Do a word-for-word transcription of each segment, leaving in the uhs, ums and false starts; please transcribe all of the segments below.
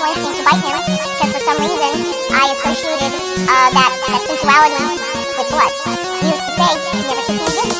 animal instinct to bite him, because for some reason I associated uh, that, that sensuality with blood. He used to say, "You never kiss me again."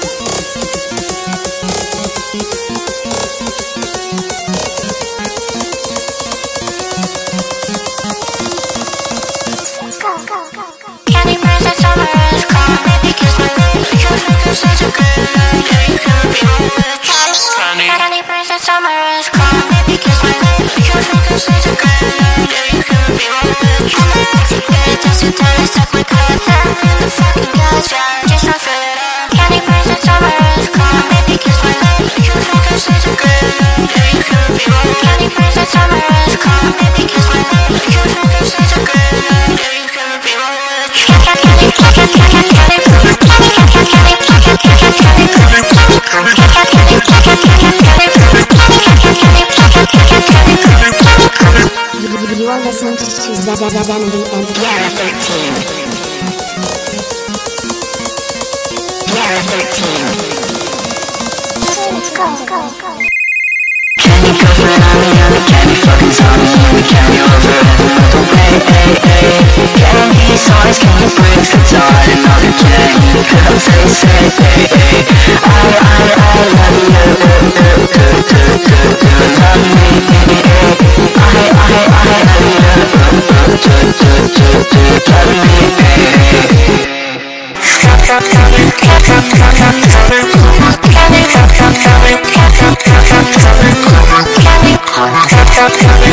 Go, go, go, go. Candy princess summer is come, baby kiss my lips. You feel such a good night, yeah you can be my bitch. Candy, candy princess summer is come, baby kiss my lips. You feel such a good night, yeah you can be my bitch. I'm a sexy bitch, just to tell you suck my cock. I'm the fucking girls, yeah, just don't fill it up. Candy princess summer is come, baby kiss my lips. You feel such a good night, yeah you can be my bitch. Candy princess summer is come, baby kiss my lips. You feel such a good night, yeah you can be my bitch. You are listening to Zenity and Yara thirteen. Yara thirteen. Let's go, go, go. Candy girlfriend on me, I'm a candy fucking zombie. Candy over the way, ay, ay. Candy sauce, candy bricks, it's all another candy. Girls say, say, ay, ay. I, I, I love you, do, do, do, do, do, do, love me, ay, ay. I, I, I love you, do, do, do, do, do, do, love me, ay, ay. Candy, candy, candy, candy, candy, candy, candy, candy, candy, candy, candy, candy, candy, candy, candy,